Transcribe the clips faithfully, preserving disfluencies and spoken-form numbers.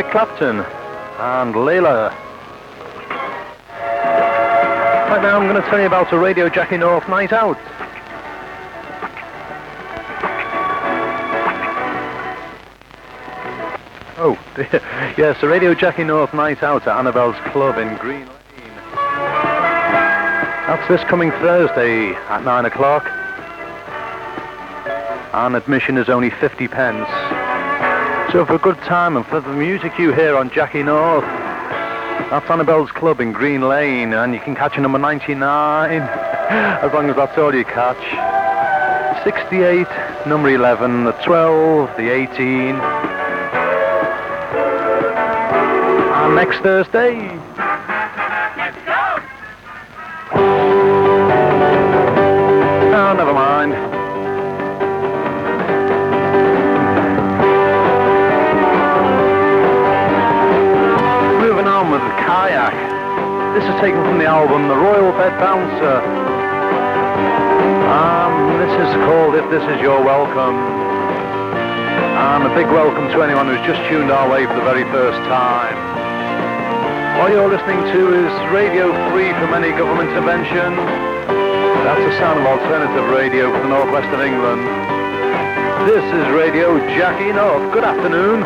Clapton and Layla. Right now I'm going to tell you about a Radio Jackie North night out. Oh, dear. Yes, a Radio Jackie North night out at Annabelle's Club in Green Lane. That's this coming Thursday at nine o'clock. And admission is only fifty pence. So for a good time and for the music you hear on Jackie North, that's Annabelle's Club in Green Lane, and you can catch a number ninety-nine, as long as that's all you catch. sixty-eight, number eleven, the twelve, the eighteen. And next Thursday... Let's go! Oh, never mind. With Kayak. This is taken from the album The Royal Bed Bouncer. Um, this is called If This Is Your Welcome. And a big welcome to anyone who's just tuned our way for the very first time. What you're listening to is radio free from any government intervention. That's the sound of alternative radio for the northwest of England. This is Radio Jackie North. Good afternoon.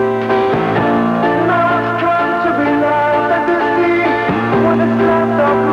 What is left of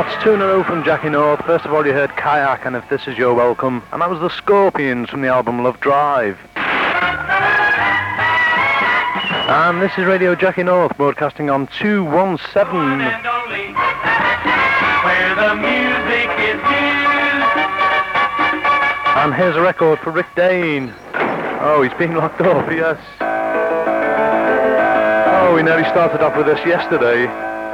That's two in a row from Jackie North. First of all, you heard Kayak and If This Is Your Welcome, and that was the Scorpions from the album Love Drive. And this is Radio Jackie North, broadcasting on two one seven. And only where the music is used. And here's a record for Rick Dane. Oh, he's being locked up, yes. Oh, we nearly started off with this yesterday.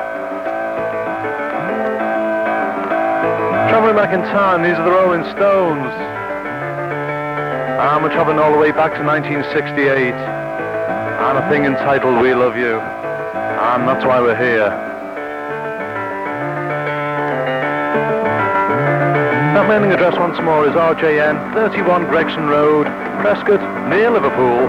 Traveling back in time, these are the Rolling Stones. And we're traveling all the way back to nineteen sixty-eight. And a thing entitled We Love You. And that's why we're here. That mailing address once more is R J N, thirty-one Gregson Road, Prescott, near Liverpool.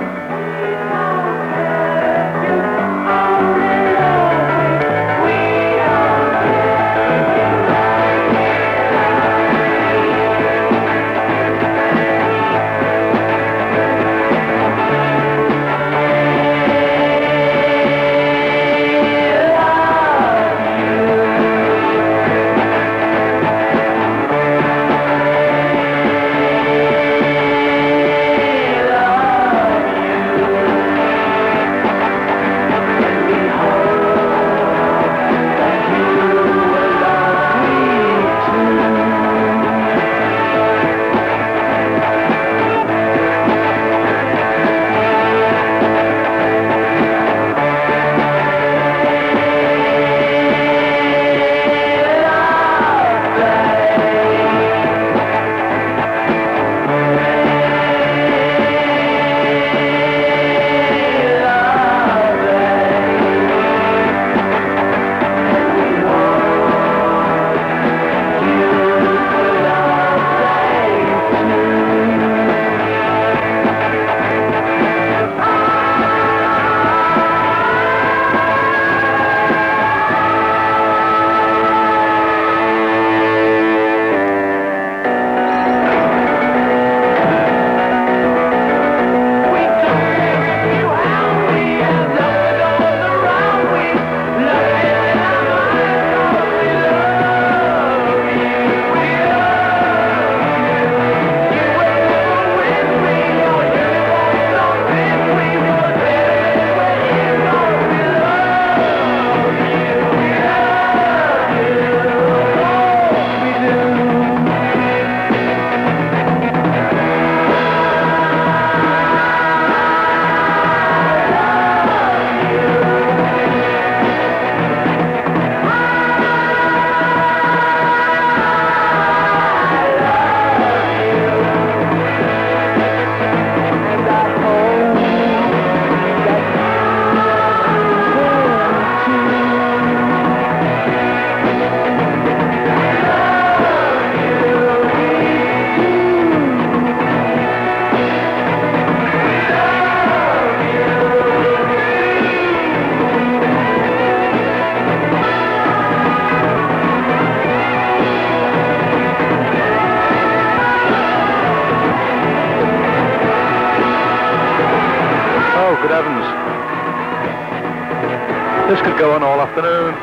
This could go on all afternoon.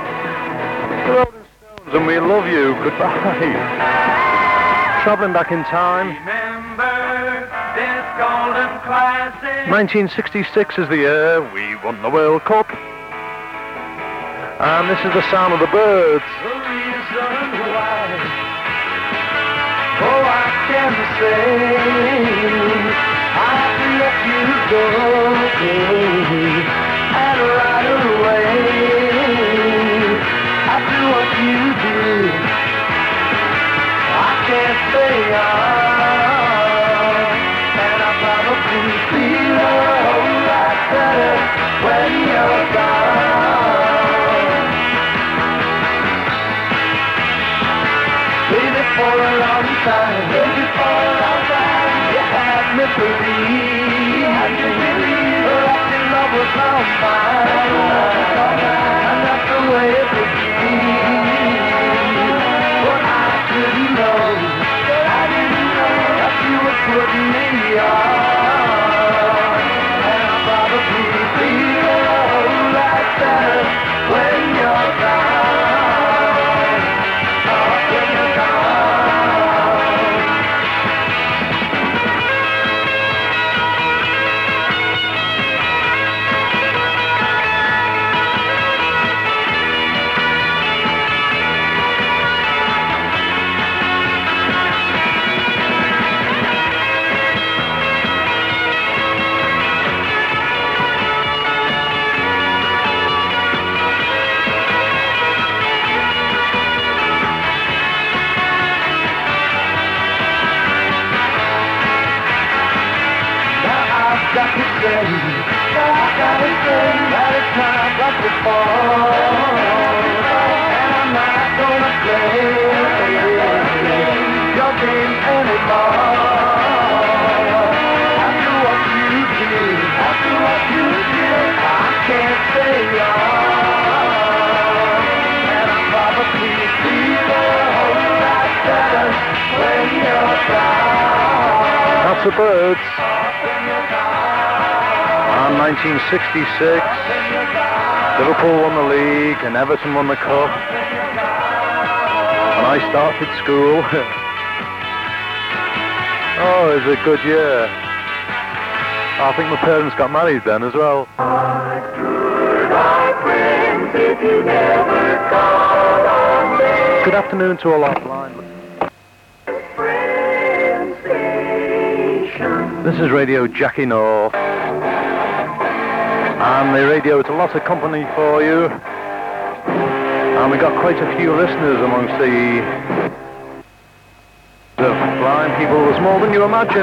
The Rolling Stones and We Love You. Goodbye. Traveling back in time. Remember this golden classic. nineteen sixty-six is the year we won the World Cup. And this is the sound of the Byrds. The reason why. Oh, I can say I let you go. And right away, after what you did, I can't stay on. And I probably feel a whole lot better when you're gone. Baby, for a long time, baby, for a long time, you had me believe, you had me believe that your love was all mine, and that's the way it would be. But I didn't know, I didn't know that you were putting me on, and I probably feel a whole lot better when you're gone. got to say, I gotta say that it's not like before. And I'm not gonna play your game anymore. After what you did, after what you did, I can't say on. And I probably feel a whole lot better when you're gone. That's the Birds. And nineteen sixty-six, Liverpool won the league and Everton won the cup. And I started school. Oh, it was a good year. I think my parents got married then as well. Good afternoon to all offline. This is Radio Jackie North. And the radio is a lot of company for you. And we got quite a few listeners amongst the, the blind people. There's more than you imagine.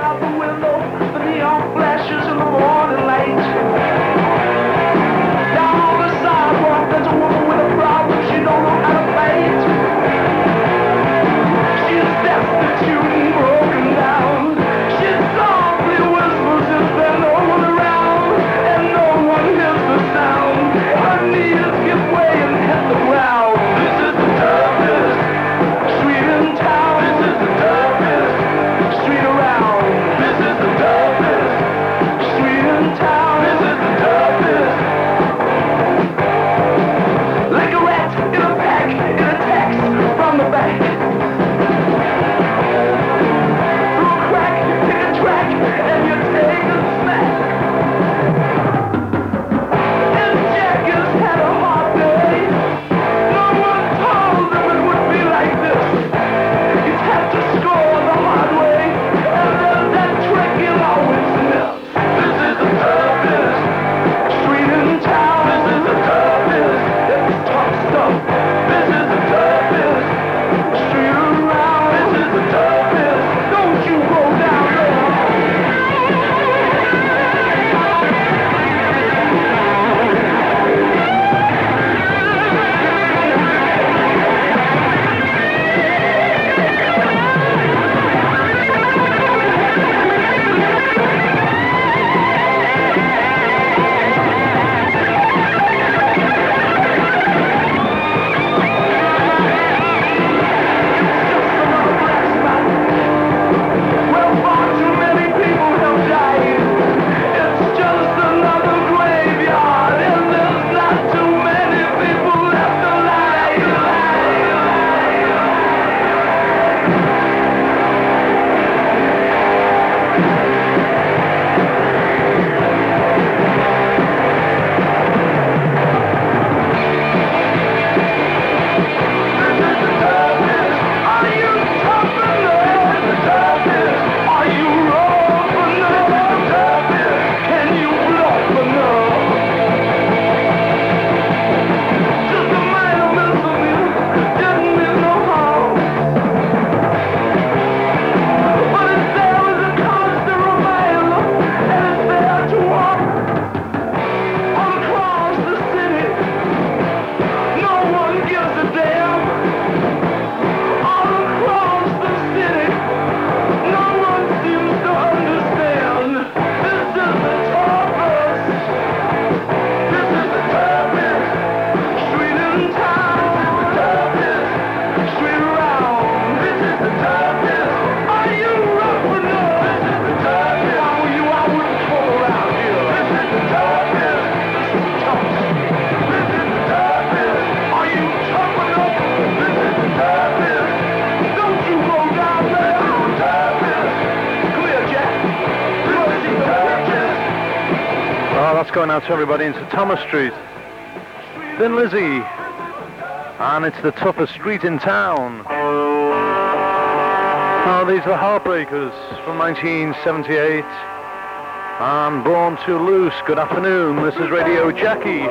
Going out to everybody into Thomas Street. Thin Lizzy. And it's the toughest street in town. Oh, these are the Heartbreakers from nineteen seventy-eight. And Born to Loose. Good afternoon. This is Radio Jackie.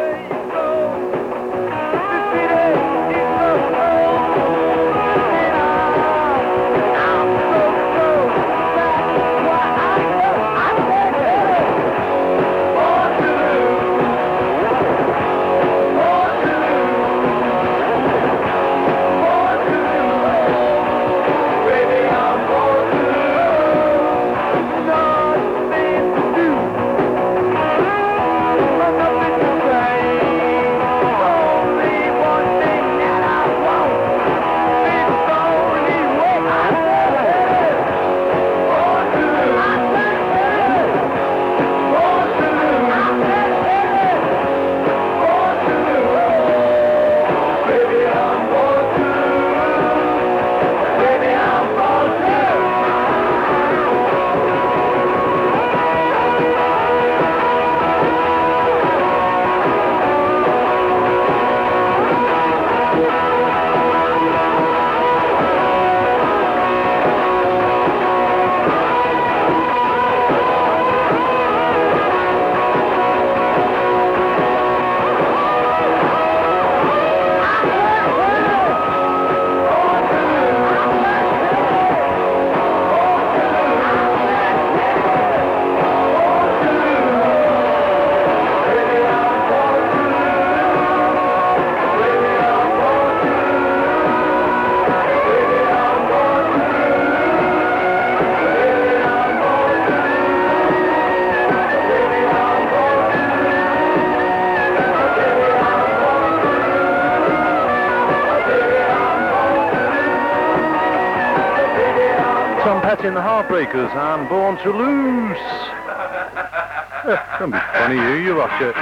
Martin, the Heartbreakers, and Born to Lose. Don't be funny, you, you Roger.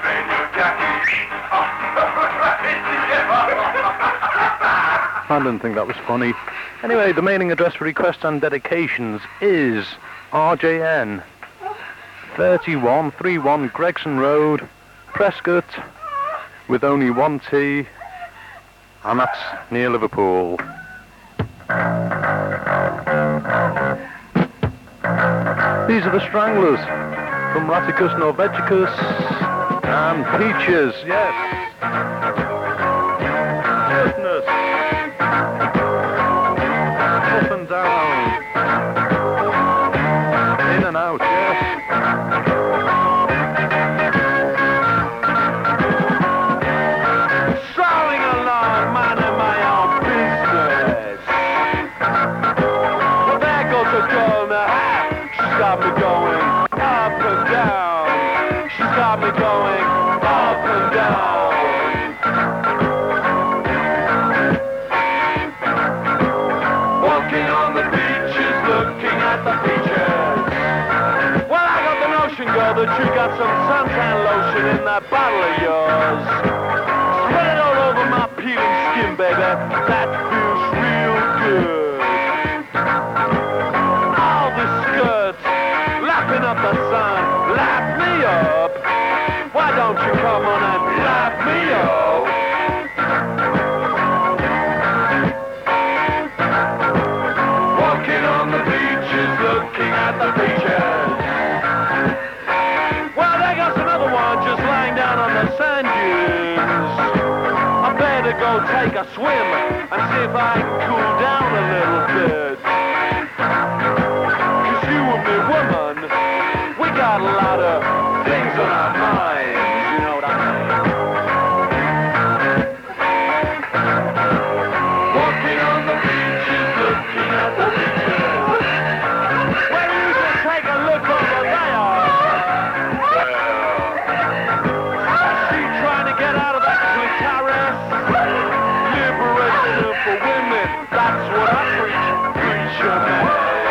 I didn't think that was funny. Anyway, the mailing address for requests and dedications is R J N thirty-one thirty-one Gregson Road, Prescott, with only one T, and that's near Liverpool. These are the Stranglers from Raticus Norvegicus and Peaches, yes. Business. Up and down. In and out, yes. Strolling along, minding my own business. Well, there goes a girl in a hat. She's got me going up and down. She's got me going up and down. Walking on the beaches, looking at the beaches. Well, I got the notion, girl, that you got some suntan lotion in that bottle of yours. Spread it all over my peeling skin, baby. That feels real good. All the skirts, lapping up the sun, lap me up. Why don't you come on and lap me up? Walking on the beaches, looking at the beaches. Well, there goes another one just lying down on the sand dunes. I better go take a swim and see if I can cool down a little bit. Cause you and me, woman, we got a lot of things on our minds, you know what I mean? Walking on the beaches, looking at the beaches. Well, you should take a look over there. She trying to get out of that clitoris. Liberation for women, that's what I preach, preacher man.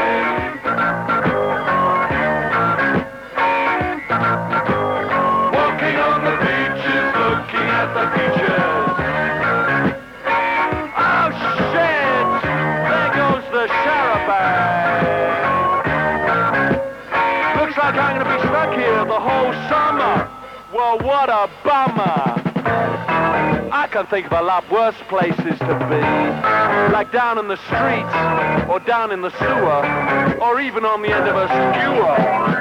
Walking on the beaches, looking at the beaches. Oh shit! There goes the charabanc. Looks like I'm gonna be stuck here the whole summer. Well, what a bummer. I can think of a lot worse places to be. Like down in the streets, or down in the sewer, or even on the end of a skewer.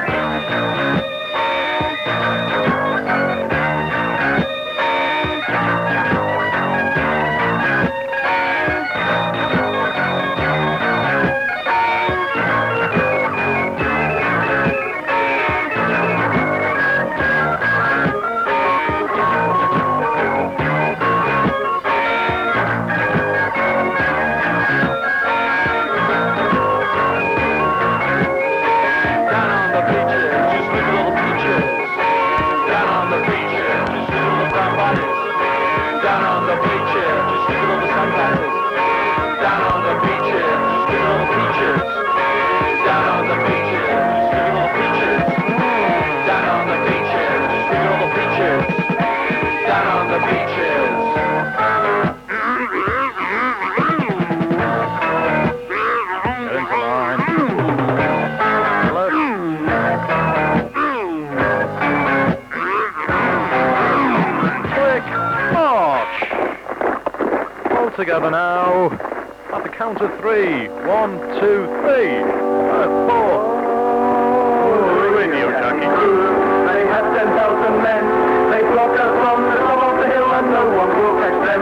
Together now, at the count of three. One, two, three. Five, four. Oh, radio jockey. They had ten thousand men. They flocked us from the top of the hill, and no one will catch them.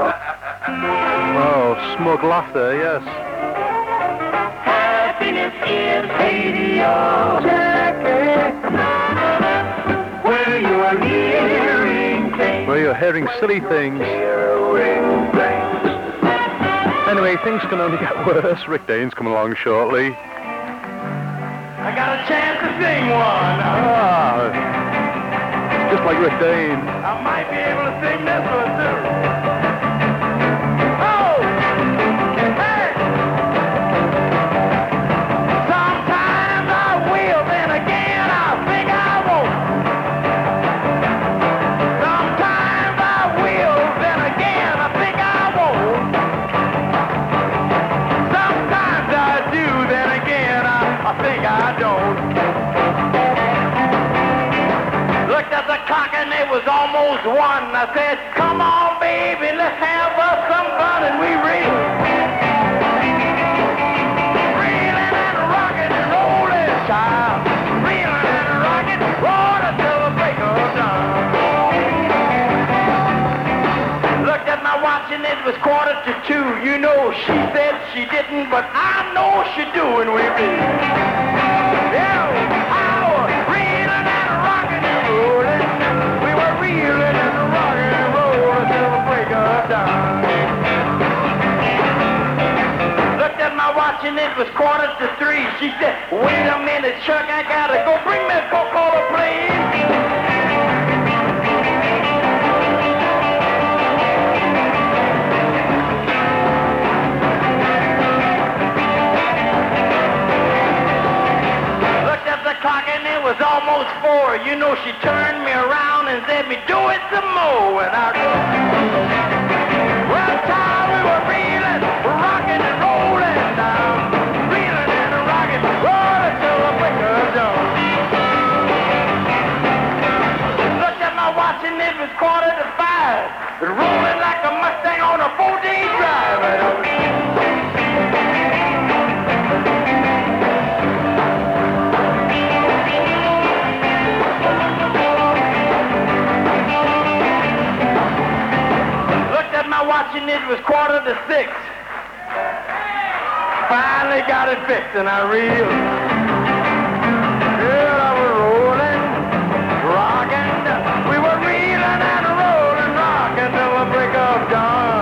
Oh, smug laughter, yes. Happiness is radio, Jackie. Where you are hearing things. Where you're hearing silly things. Anyway, things can only get worse. Rick Dane's coming along shortly. I got a chance to sing one. Ah, just like Rick Dane. I might be able to sing this one too. Oh! Hey! I don't. Looked at the clock and it was almost one. I said, come on, baby, let's have us some fun. And we reeled. Reeling and rocking and rolling, child. Reeling and rocking, rolling till the break of dawn. Looked at my watch and it was quarter to two. You know, she said she didn't, but I know she do. And we reeled. Yeah, I was reeling and rocking and rolling. We were reeling and rocking and rolling till the break of dawn. Looked at my watch and it was quarter to three. She said, wait a minute, Chuck, I gotta go. Bring me a Coca-Cola, please. Clock and it was almost four. You know, she turned me around and said me, do it some more. And I well, time we were reeling, rocking and rolling down, reeling and rocking, rolling till the break of dawn. Looked at my watch and it was quarter to five, rolling like a Mustang on a four-day drive. And I was watching it was quarter to six. Finally got it fixed and I reeled. Yeah, I was rolling, rocking. We were reeling and rolling, rocking till the break of dawn.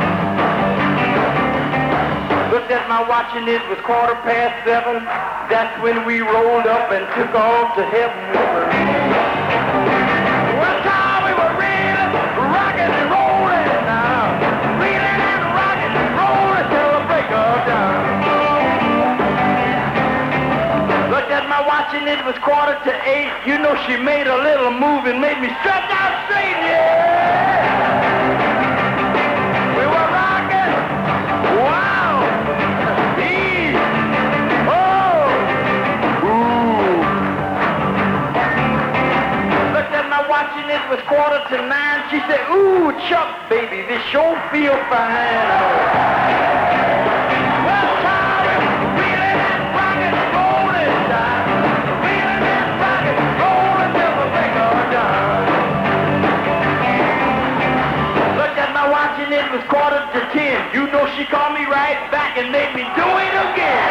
Looked at my watch and it was quarter past seven. That's when we rolled up and took off to heaven. Well, time we were reeling, rocking and rolling. Looked at my watch and it was quarter to eight. You know, she made a little move and made me stretch out straight, yeah! We were rocking. Wow! Ease. Oh! Ooh! Looked at my watch and it was quarter to nine. She said, ooh, Chuck, baby, this sure feel fine. It was quarter to ten. You know, she called me right back and made me do it again.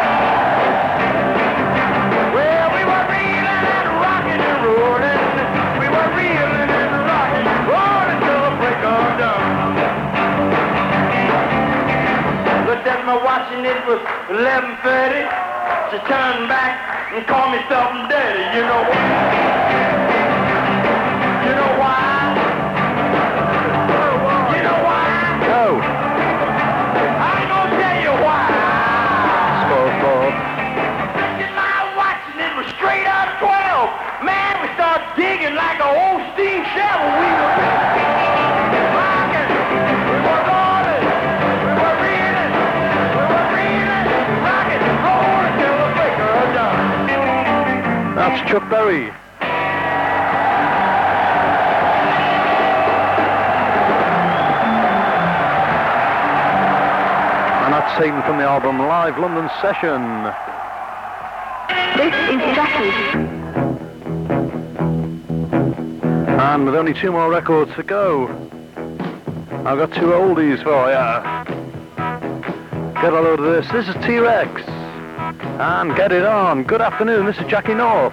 Well, we were reeling and rocking and rolling. We were reeling and rocking and rolling till the break of dawn. Looked at my watch and it was eleven thirty. She turned back and called me something dirty. You know why? You know why? No. I ain't gonna tell you why. SpongeBob. Looked at my watch and it was straight out twelve. Man, we started digging like an old steam shovel. We were rocking. We were rolling. We were reeling. We were reeling, rocking, rolling till the break of dawn. That's Chuck Berry. Taken from the album Live London Session. This is Jackie. And with only two more records to go, I've got two oldies for ya. Get a load of this. This is T-Rex. And Get It On. Good afternoon. This is Jackie North.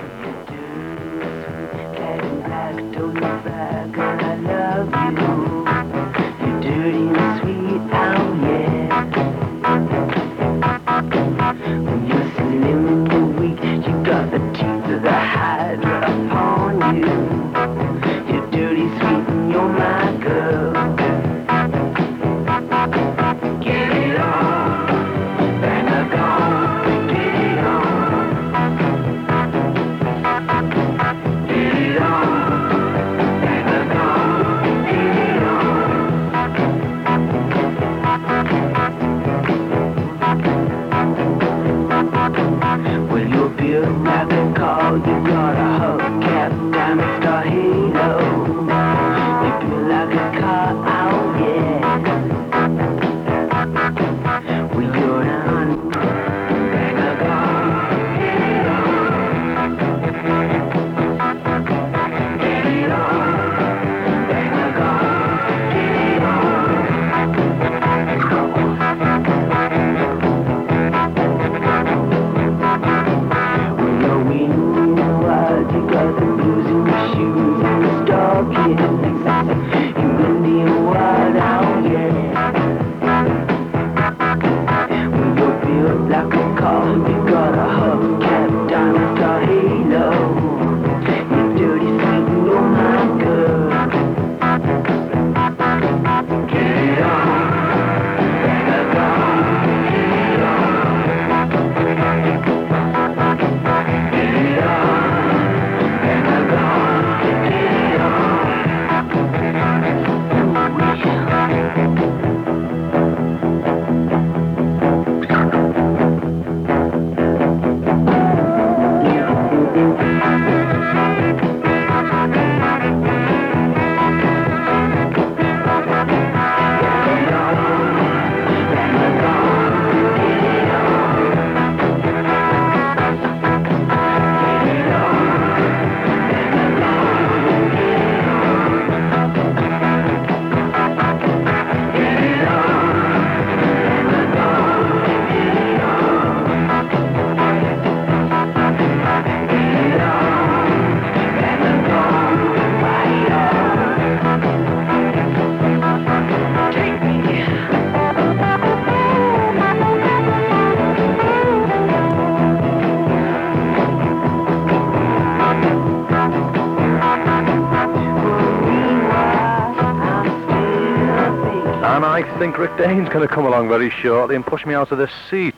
I think Rick Dane's going to come along very shortly and push me out of this seat.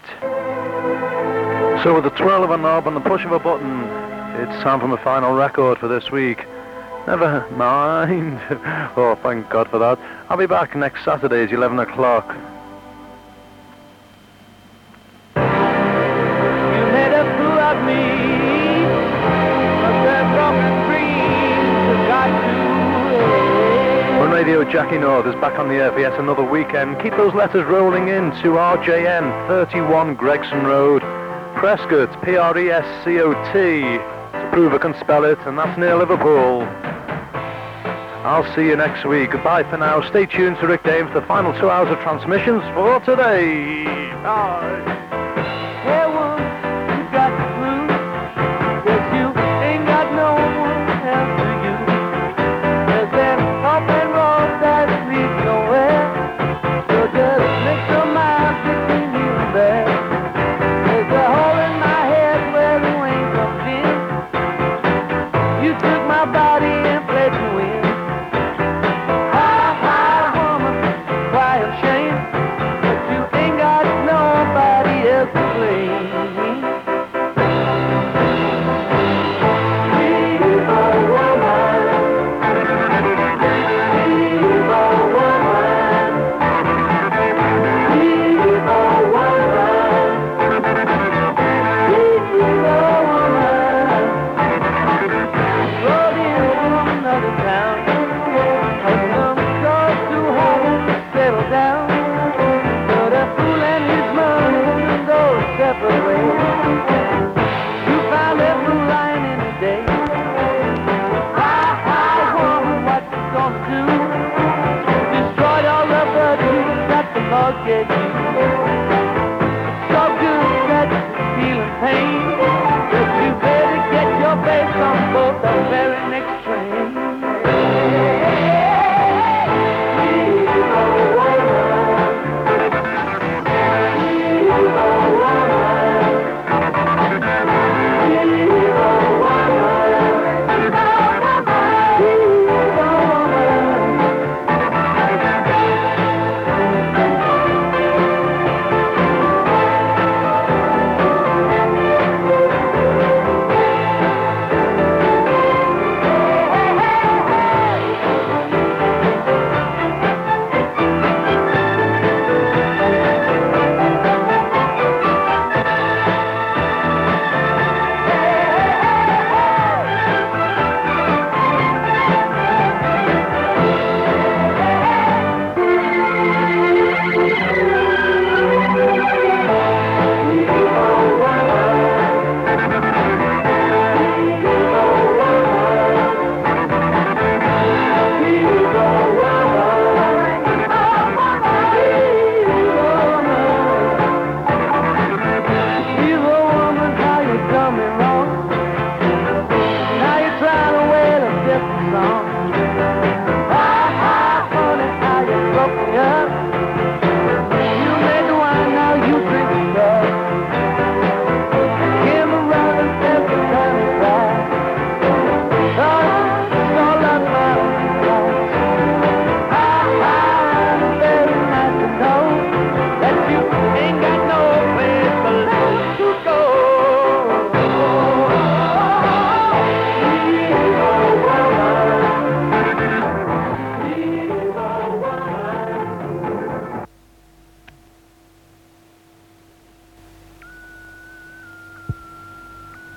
So with the twirl of a knob and the push of a button, it's time for my final record for this week. Never mind. Oh, thank God for that. I'll be back next Saturday at eleven o'clock. You made a fool of me, but the broken dreams got to When Radio Jackie North is back on the air for yet another weekend, keep those letters rolling in to R J N, thirty-one Gregson Road, Prescott, P R E S C O T, to prove I can spell it, and that's near Liverpool. I'll see you next week. Goodbye for now. Stay tuned to Rick Dane for the final two hours of transmissions for today. Bye. Hey, one, you got the blues, 'cause you ain't got no one else to you. There's that open road that leads nowhere, so just make some miles between you and there. There's a hole in my head where the rain comes in. You took my body and played me with. Hi, hi, woman, cry of shame, but you ain't got nobody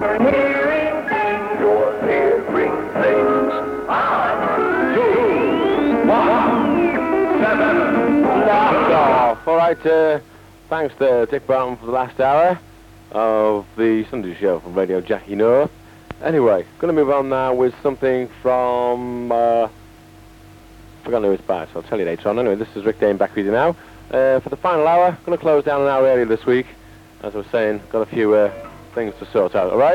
Hearing things. You're hearing things. Five, two, one, seven. Blast off. All right, uh, thanks to Dick Brown for the last hour of the Sunday show from Radio Jackie Noah. Anyway, going to move on now with something from... Uh, forgotten who it's by, so I'll tell you later on. Anyway, this is Rick Dane back with you now. Uh, for the final hour, going to close down an hour earlier this week. As I was saying, got a few uh, things to sort out, all right?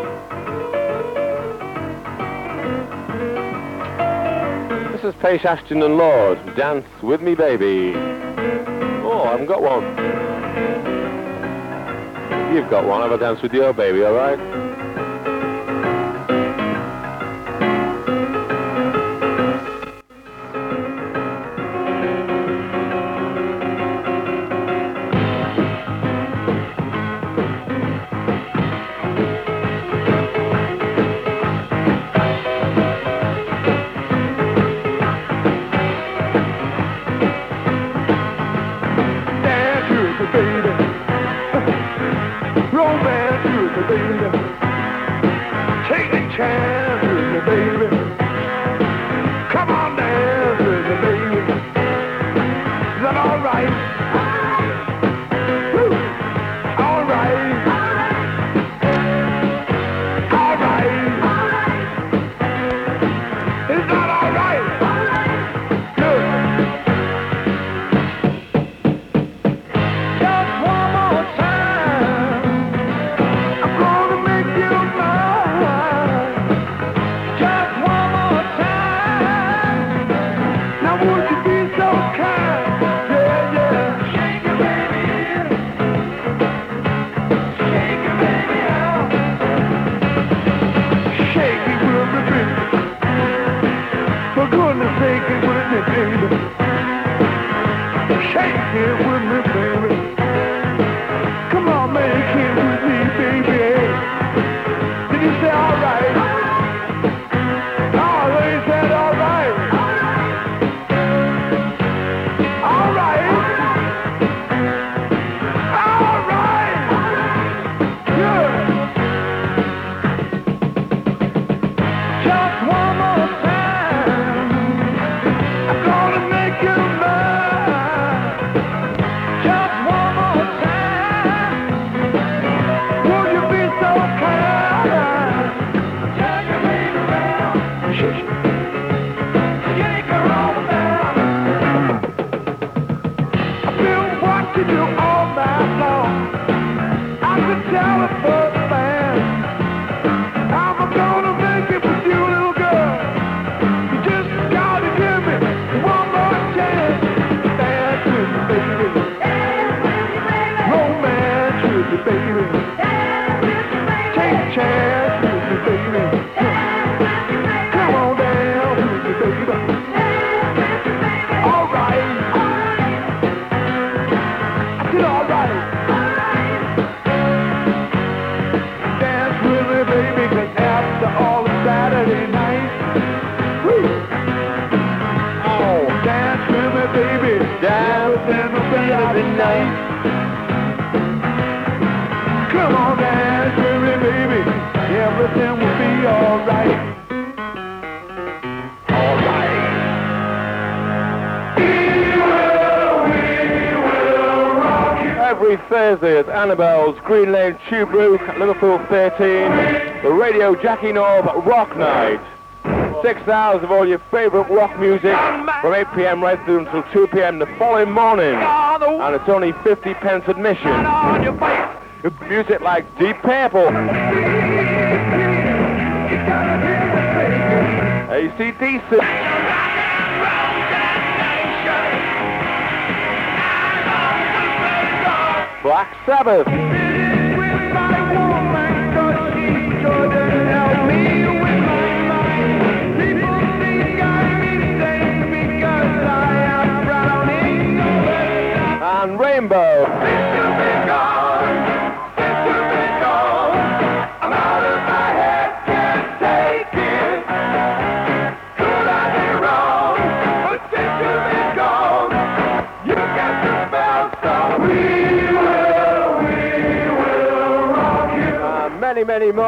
This is Paige Ashton and Lord, Dance With Me Baby. Oh, I haven't got one. You've got one, have a dance with your baby, all right? Thursday at Annabelle's Green Lane Tube Route, Liverpool thirteen, the Radio Jackie North Rock Night. Six hours of all your favourite rock music from eight p m right through until two p m the following morning. And it's only fifty pence admission. Music like Deep Purple, A C D C, Black Sabbath, and Rainbow. We will, we will.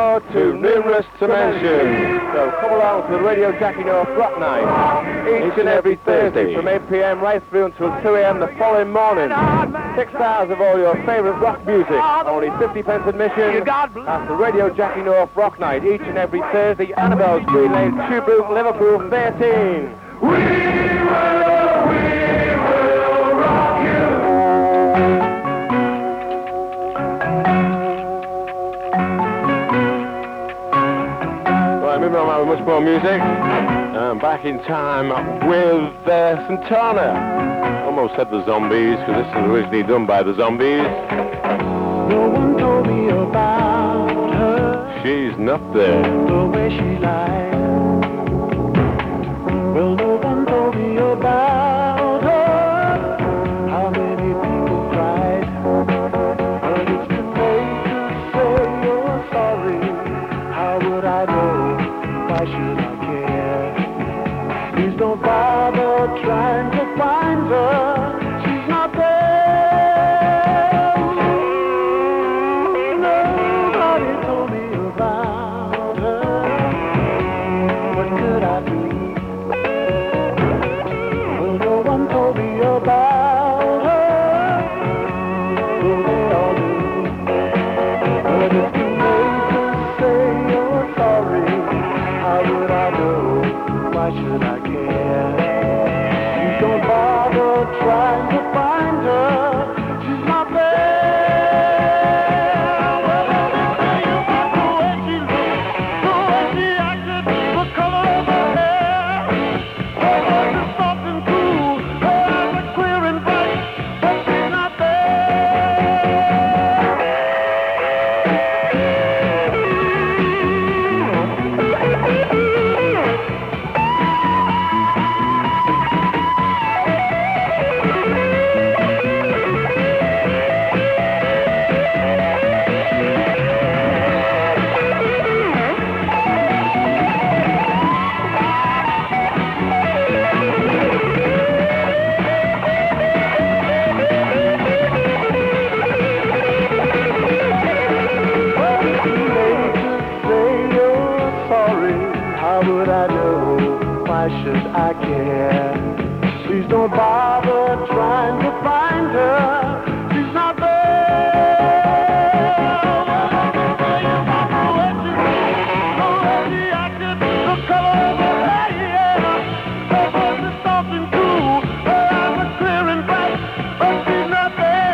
more, too numerous to mention. So come along to the Radio Jackie North Rock Night, each and every Thursday from eight p m right through until two a m the following morning. Six hours of all your favourite rock music, only fifty pence admission. That's the Radio Jackie North Rock Night, each and every Thursday. Annabelle's Green Lane, Tubrook, Liverpool, thirteen. We will, we will rock you. Right, moving on with much more music. Um, back in time with uh, Santana. Almost said the Zombies, because this was originally done by the Zombies. No one told me about her, She's not there. the way she lied. Well, no one told me about her, how many people cried. But it's too late to say you're sorry. How would I know? Why should I care? Please don't bother trying to find her. She's not there. Nobody told me about her. What could I do? Well, no one told me about her. Well, they all do. But it's too late to say you're sorry. How would I know? Why should I care? You don't bother trying to find her. She's not there. Well, let me tell you about the way she looked, the way she acted, the color of her hair. Her voice is soft and cool, her eyes are clear and bright, but she's not why should I care? Please don't bother trying to find her. She's not there. Well, let me tell you about the way she looked, the way she acted, the color of her hair. Her voice is soft and cool, her eyes are clear and bright, but she's not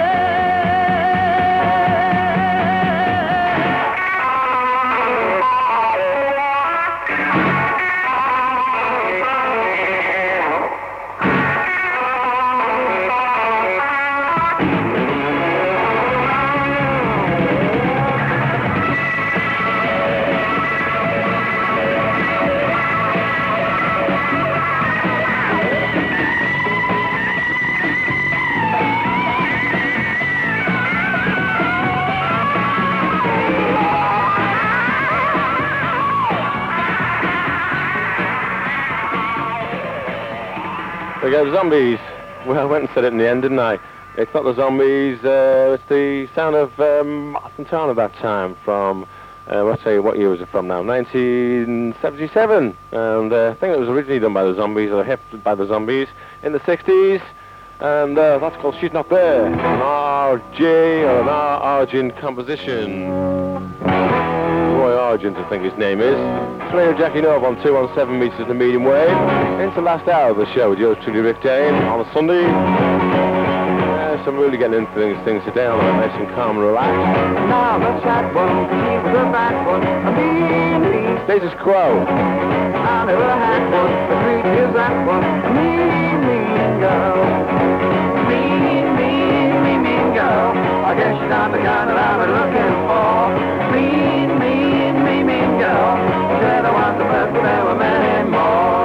We go Zombies. Well, I went and said it in the end, didn't I? It's not the Zombies, uh, it's the sound of um, Santana that time from, uh, let's say, what year was it from now? nineteen seventy-seven. And uh, I think it was originally done by the Zombies, or hip by the Zombies, in the sixties. And uh, that's called She's Not There. An R J or an R. Argent composition. Roy Argent, I think his name is. It's Radio Jackie North on two one seven metres the medium wave. Into the last hour of the show with yours truly, Rick Dane, on a Sunday. Yeah, so I'm really getting into things, things today on a nice and calm and relaxed. now the fat one, keep the fat one, a mean, mean. Status quo. I never had one, the treat is that one, a mean, mean girl. Mean, mean, mean, mean girl. I guess she's not the kind that I've been looking for. Mean, mean, mean, mean girl. They're the ones that left, but there were many more.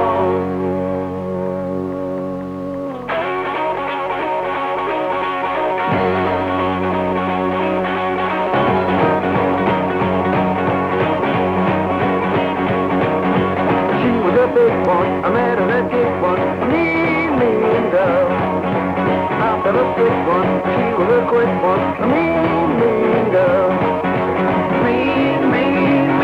She was a big one, I met her at big one, a mean, mean girl. After the big one, she was a quick one, a mean, mean girl. Mean, mean,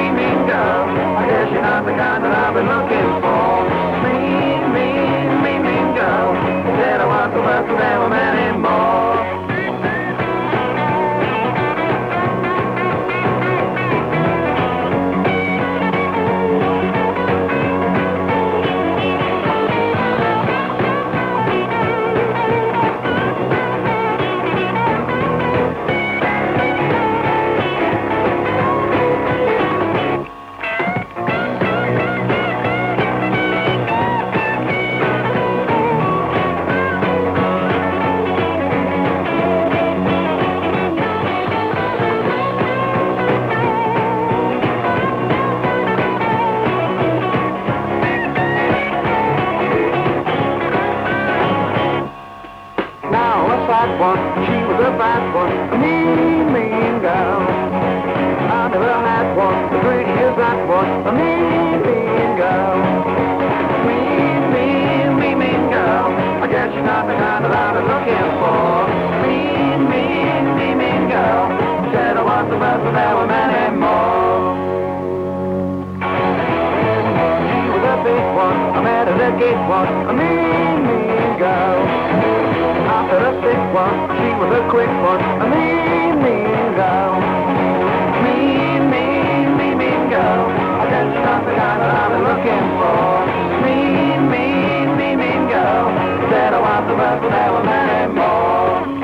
that was a mean, mean girl. Mean, mean, mean, mean girl. I guess she's not the kind that I was looking for. Mean, mean, mean, mean girl. Said I was the best, but there were many more. She was a big one. I met her at the gate once. A mean, mean girl. After a sick one, she was a quick one. A mean, mean girl. Mean, mean, mean, mean girl. I guess she's not the guy that I've been looking for. Mean, mean, mean, mean girl. Said I was the best, but there were many more.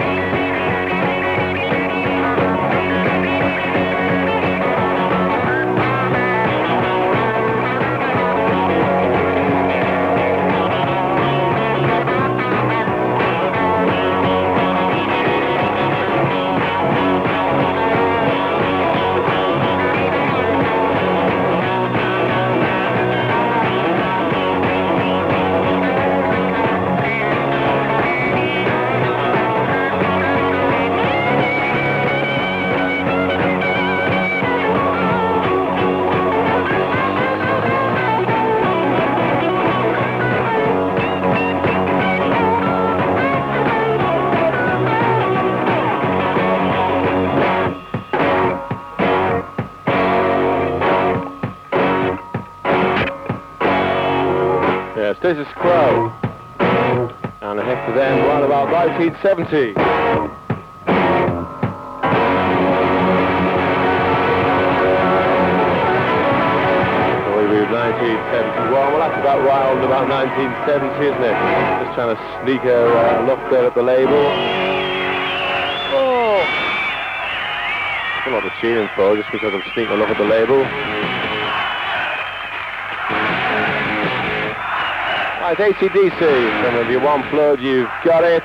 Status Quo, and a hit for them right about nineteen seventy. I believe nineteen seventy-one. Well, that's about round about nineteen seventy, isn't it? Just trying to sneak a uh, look there at the label. Oh, a lot of cheering for just because I'm sneaking a look at the label. Right, A C D C, some of you want blood, you've got it.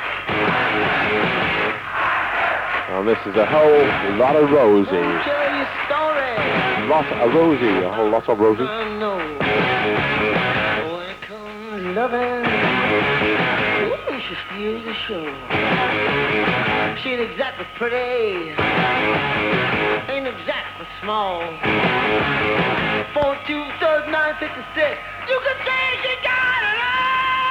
And this is a whole lot of roses. Tell you a story. Lot of rosy, a whole lot of rosy. I know. When it comes loving, ooh, she steals the show. She ain't exactly pretty, ain't exactly small. Four two third nine fifty six. You can say she got it all.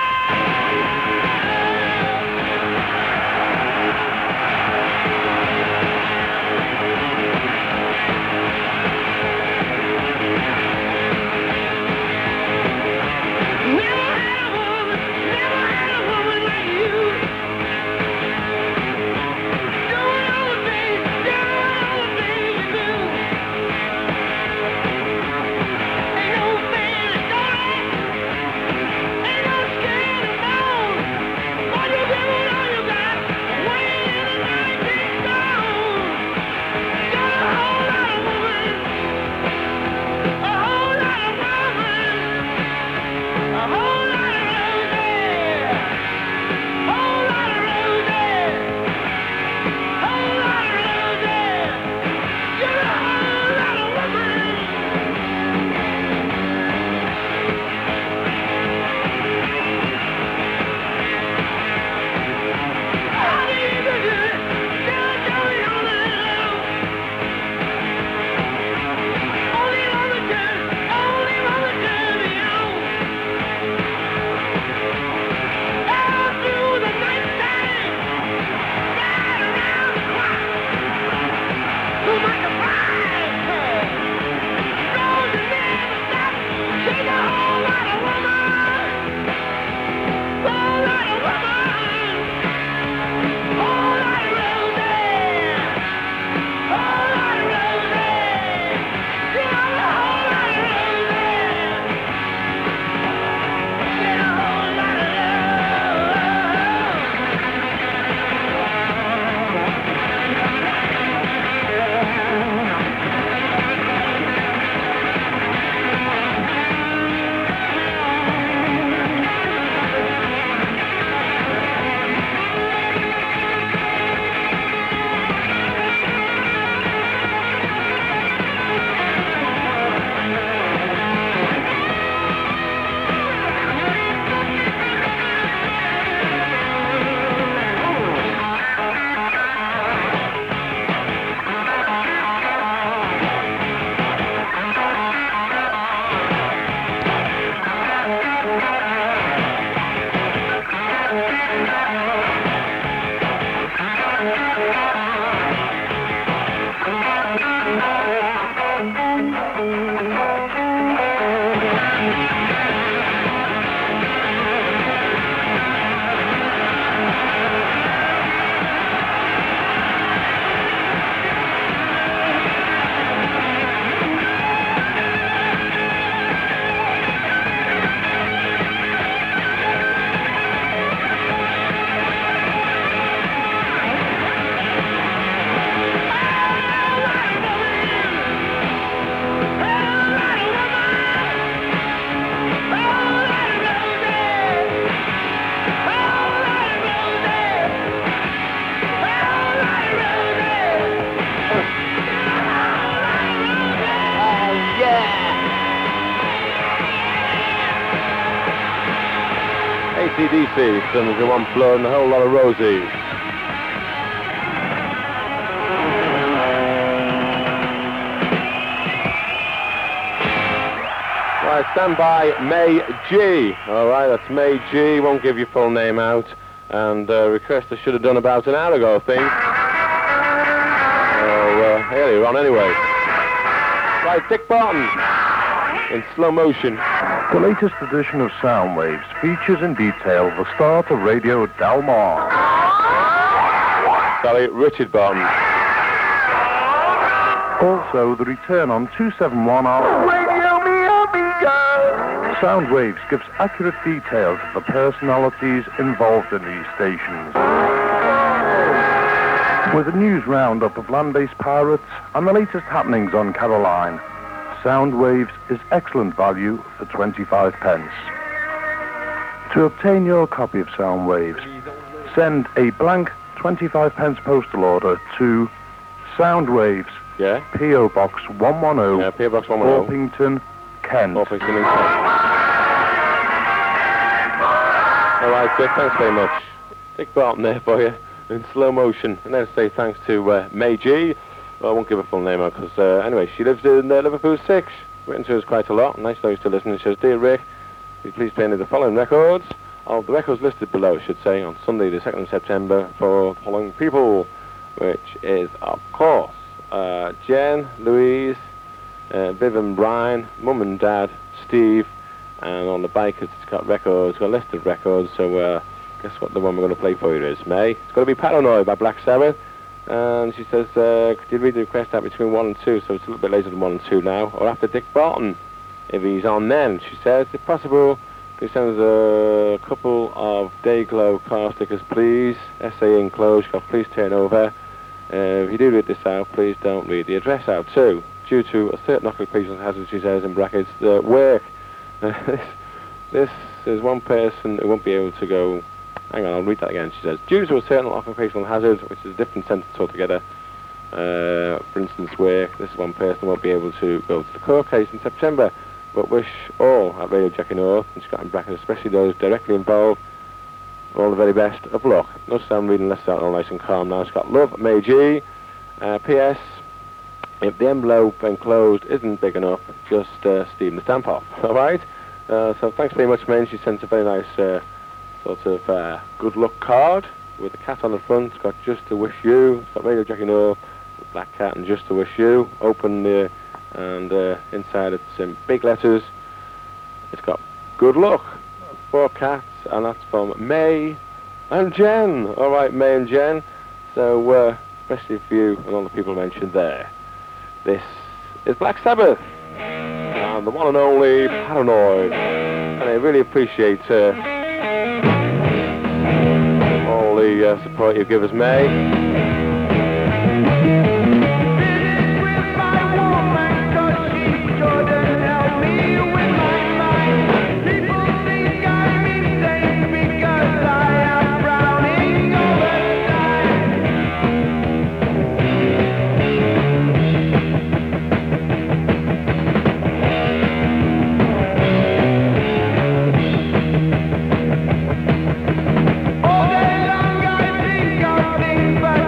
Never had a woman, never had a woman like you. Doing all the things, doing all the things you do. Ain't no fancy story. A C D C, sons of one floor and a whole lot of Rosie. Right, stand by, May G. All right, that's May G. Won't give your full name out. And uh, request I should have done about an hour ago, I think. Oh, uh, earlier on anyway. Right, Dick Barton in slow motion. The latest edition of Soundwaves features in detail the start of Radio Del Mar. Sorry, Richard Barton. Also, the return on two seventy-one hour Radio Me Amiga. Soundwaves gives accurate details of the personalities involved in these stations. With a news roundup of land-based pirates and the latest happenings on Caroline, Soundwaves is excellent value for twenty-five pence. To obtain your copy of Soundwaves, send a blank twenty-five pence postal order to Soundwaves, Yeah? P O Box one ten, Yeah, P O Box one ten. Orpington, Kent. Orpington and Kent. All right, Dick, thanks very much. Dick Barton there for you in slow motion. And then say thanks to uh, May G. Well, I won't give her full name out because, uh, anyway, she lives in uh, Liverpool six. Written to us quite a lot. Nice know you still listening. She says, Dear Rick, will you please play any of the following records? Of the records listed below, I should say, on Sunday the second of September for the following people, which is, of course, uh, Jen, Louise, uh, Viv and Brian, Mum and Dad, Steve, and on the bikers it's got records, got a list of records, so uh, guess what the one we're going to play for you is, May? It's got to be Paranoid by Black Sabbath. And she says, uh, could you read the request out between one and two, so it's a little bit later than one and two now, or after Dick Barton, if he's on then. She says, if possible, can you send us a couple of Dayglow car stickers, please? S A enclosed, she's got please turn over. Uh, if you do read this out, please don't read the address out too. Due to a certain occupational hazard, she says in brackets, uh, work. this, this is one person who won't be able to go. Hang on, I'll read that again. She says, due to a certain occupational hazard, which is a different sentence altogether, uh, for instance, work, this one person won't be able to go to the court case in September, but wish all at Radio Jackie North, and she's got in brackets, especially those directly involved, all the very best of luck. No sound reading, let's start all nice and calm now. She's got love, May G. Uh, P S If the envelope enclosed isn't big enough, just uh, steam the stamp off, all right? Uh, so thanks very much, May. She sent a very nice uh, sort of uh, good luck card with a cat on the front. It's got Just to Wish You. It's got Radio Jackie North, the black cat and Just to Wish You. Open there, and uh, inside it's in big letters. It's got good luck. Four cats, and that's from May and Jen. All right, May and Jen. So, uh, especially for you and all the people mentioned there. This is Black Sabbath, and the one and only Paranoid. And I really appreciate uh, all the uh, support you give us, May. All day long I think of things, but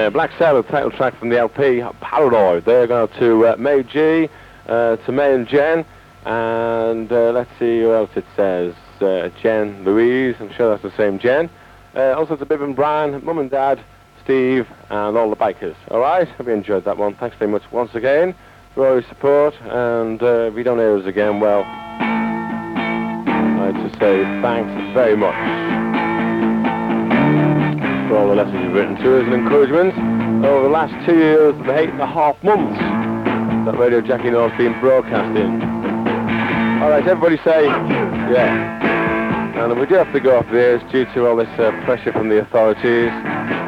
uh, Black Sabbath title track from the L P, Paranoid. They're going to uh, May G, uh, to May and Jen, and uh, let's see who else it says. Uh, Jen, Louise, I'm sure that's the same Jen. Uh, also to Bibb and Brian, Mum and Dad, Steve, and all the bikers. All right, hope you enjoyed that one. Thanks very much once again for all your support, and uh, if you don't hear us again, well, I'd just say thanks very much for all the letters you've written to us and encouragement over the last two years, the eight and a half months that Radio Jackie North's been broadcasting. All right, everybody say, yeah. And we do have to go off the air due to all this uh, pressure from the authorities,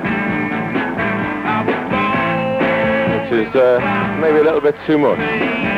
which is uh, maybe a little bit too much.